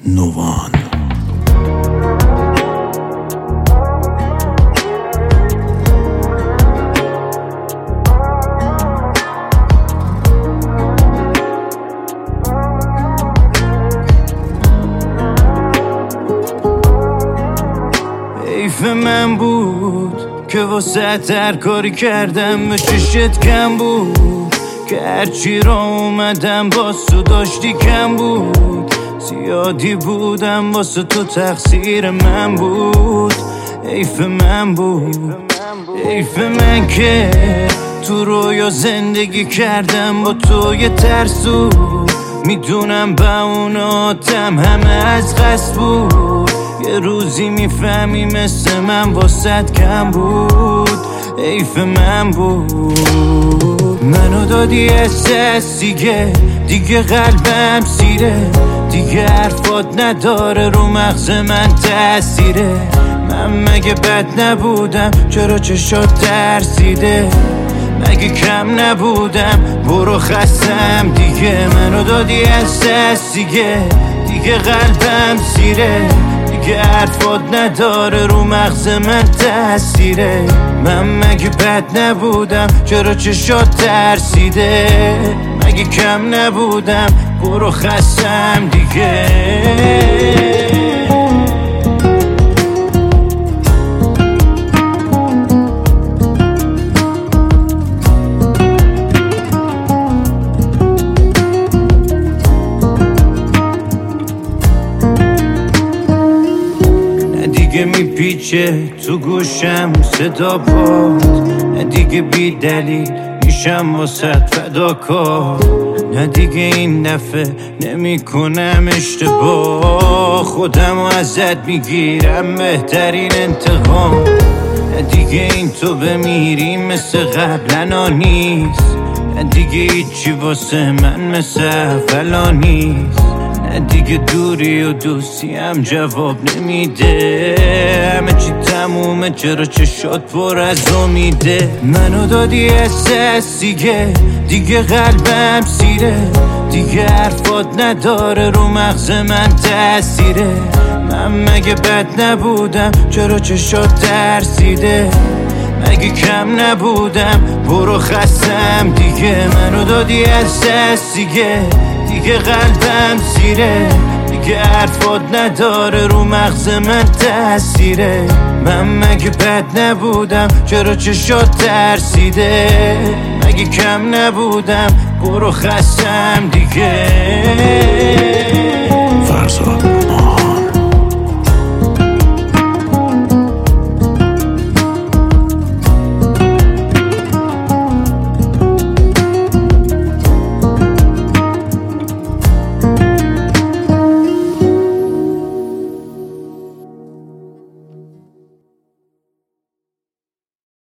نوان. حیف من بود که واسه هر کاری کردم به چشت کم بود، که هرچی را اومدم باز تو داشتی کم بود. زیادی بودم واسه تو تقصیر من بود. حیف من بود، حیف من که تو رویا زندگی کردم با تو یه ترسو. میدونم با اوناتم همه از قصد بود. یه روزی میفهمی مثل من واسد کم بود. حیف من بود. منو دادی احساس دیگه قلبم سیره، دیگه حرفات نداره رو مغز من تأثیره. من مگه بد نبودم چرا چشات ترسیده؟ مگه کم نبودم برو خستم دیگه. منو دادی احساس دیگه قلبم سیره، دیگه حرفات نداره رو مغز من تأثیره. من مگه بد نبودم چرا چشات ترسیده؟ مگه کم نبودم برو خستم دیگه. دیگه میپیچه تو گوشم صدا پات، نه دیگه بی دلیل میشم واسه فداکار. نه دیگه این دفعه نمی کنم اشتباه، خودم ازت میگیرم بهترین انتقام. نه دیگه این تو بمیری مثل قبلنا نیست، نه دیگه هیچی واسه من مثل اولا نیست. نه دیگه دوری و دوستی هم جواب نمیده، همه چی تمومه چرا چشات پر از امیده. منو دادی احساس دیگه قلبم سیره، دیگه حرفات نداره رو مغز من تأثیره. من مگه بد نبودم چرا چشات ترسیده؟ مگه کم نبودم برو خستم دیگه. منو دادی احساس دیگه قلبم سیره، دیگه حرفات نداره رو مغز من تأثیره. من مگه بد نبودم چرا چشات ترسیده؟ مگه کم نبودم برو خستم دیگه.